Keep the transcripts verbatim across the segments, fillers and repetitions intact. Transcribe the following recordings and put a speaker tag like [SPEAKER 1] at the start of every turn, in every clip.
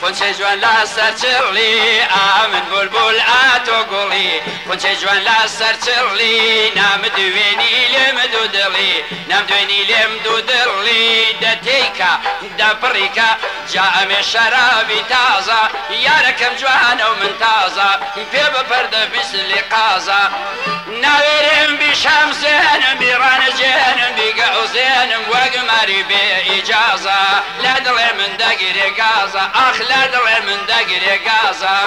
[SPEAKER 1] خونچەی جوان لەسەر چڕلی ئامن بولبول ئاتۆ گوڵی خونچەی جوان لەسەر چڕلی نامدوێنی لێم دوو دڵی نامدوێنی لێم دوو دڵی دەتێیکە دەپڕیکە جا ئەمێ شەرابی تازە یارەکەم جوانە و من تازە پێ بەپەردە بیسلی قازە ناوێرم بیشەم زێنم بیڕانەجێنم بیگەعوزێنم وەگماری بێ ئیجازە لە دڵێ من دەگیرێ گازە ئاخ لە دڵێ من دەگیرێ گازە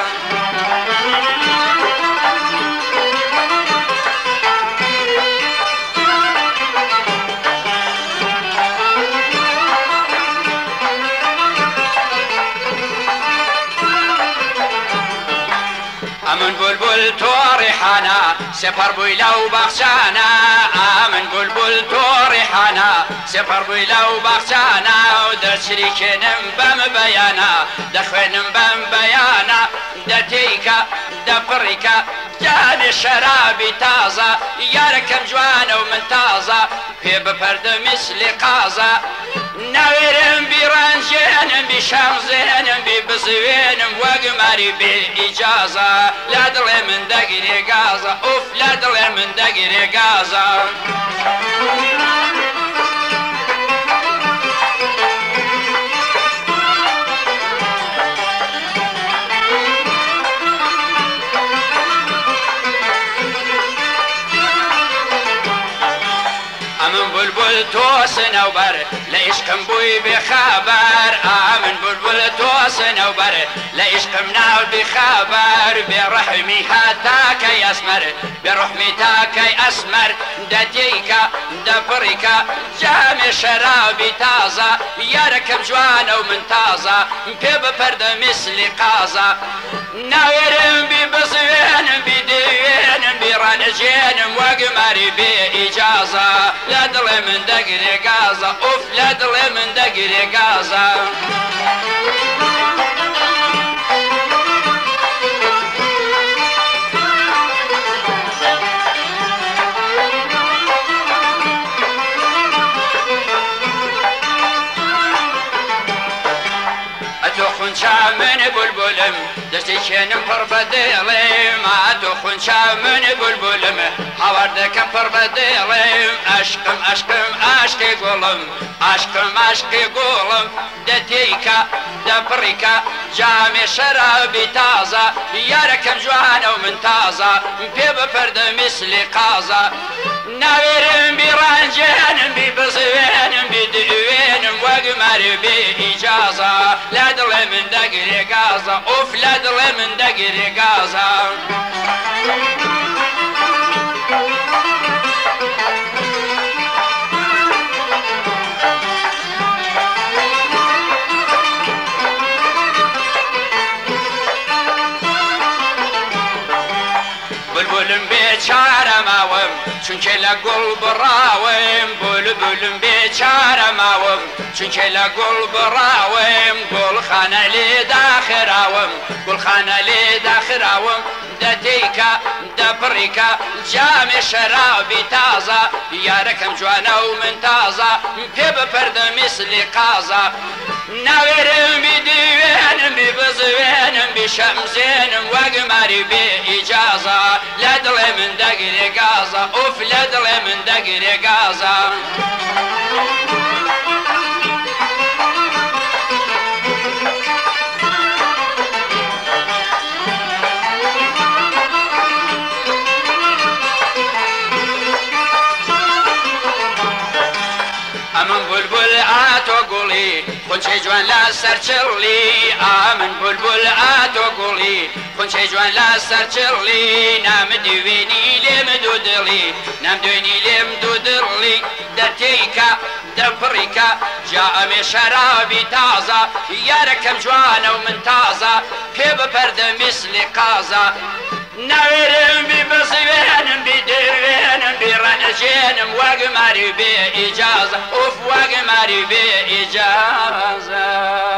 [SPEAKER 1] ئەمن بولبول تۆ ڕێحانە سێپەڕ بووی لەو باخچانە ئەمن بولبول تۆ ڕێحانە سێپەڕ بووی لەو باخچانە و دەچریکێنم بەم بەیانە دەخوێنم بەم بەیانە دەتێیکە دەپڕیکە جانێ شەرابی تازە یارەکەم جوانە و من تازە پێ بپەردە میسلی قازە ناوێرم بیڕەنجێنم بیشەمزێنم بی بزوێنم وەگماری بێ ئیجازە لە دڵێ من دەگیرێ گازە ئوف لە دڵێ من دەگیرێ گازە ئەمن بولبول تۆ سنەوبەر لە عیشقم بووی بێخەبەر ئەمن بولبول تۆ سنەوبەر لە عیشقم ناو بێخەبەر بێڕەحمی هەتاکەی ئەسمەر بێڕەحمی تاکەی ئەسمەر دەتێیکە دەپڕیکە جامێ شەرابی تازە یارەکەم جوانە و من تازە پێ بپەردە میسلی قازە ناوێرم بی بزوێنم بی دەوێنم بیڕانەجێنم وەگماری بێ ئیجازە لە دڵێ من دەگیرێ گازە ئوف لە دڵێ من دەگیرێ گازە ئەتۆ خونچا من بولبولم دەستی کێنم پڕ بە دێڵێم ئەتۆ خونچا من بولبولم هاوردەکەم پڕ بە دێڵێم ئەشقم ئەشقم ئاشقی گوڵم ئاشقم ئاشقی گوڵم دەتێیکە دەپڕیکە جامێ شەرابی تازە یارەکەم جوانە و من تازە پێ بپەردە میسلی قازە ناوێرم بیڕەنجێنم بی بزوێنم بی دوێنم وەگماری بێ ئیجازە لە دڵێ من دەگیرێ گازە ئوف لە دڵێ من دەگیرێ گازە بولبولم بێچارە ماوم چونکە لە گوڵ بڕاوم بولبولم بێچارە ماوم چونکە لە گوڵ بڕاوم گوڵخانە لێ داخراوم گوڵخانە لێ داخراوم دەتێیکە دەپڕیکە جامێ شەرابی تازە یارەکەم جوانە و من تازە پێ بپەردە میسلی قازە ناوێرم بی دوێنم بی بزوێنم بی شەمزێنم وەگماری بێ ئیجازە لە دڵێ من دەگیرێ گازە ئوف لە دڵێ من دەگیرێ گازە ئەمن بولبول ئاتۆ گوڵی خونچەی جوان لەسەر چڕلی ئەمن بولبول ئاتۆ گوڵی خونچەی جوان لەسەر چڕلی نامدوێنی لێم دوو دڵی نامدوێنی لێم دوو دڵی دەتێیکە دەپڕیکە جا ئەمێ شەرابی تازە یارەکەم جوانە و من تازە پێ بپەردە میسلی قازە ناوێرم بی بزوێنم بی دەوێنم بیڕەنەجێنم وەگماری بێ ئیجازە ئوف وەگماری بێ ئیجازە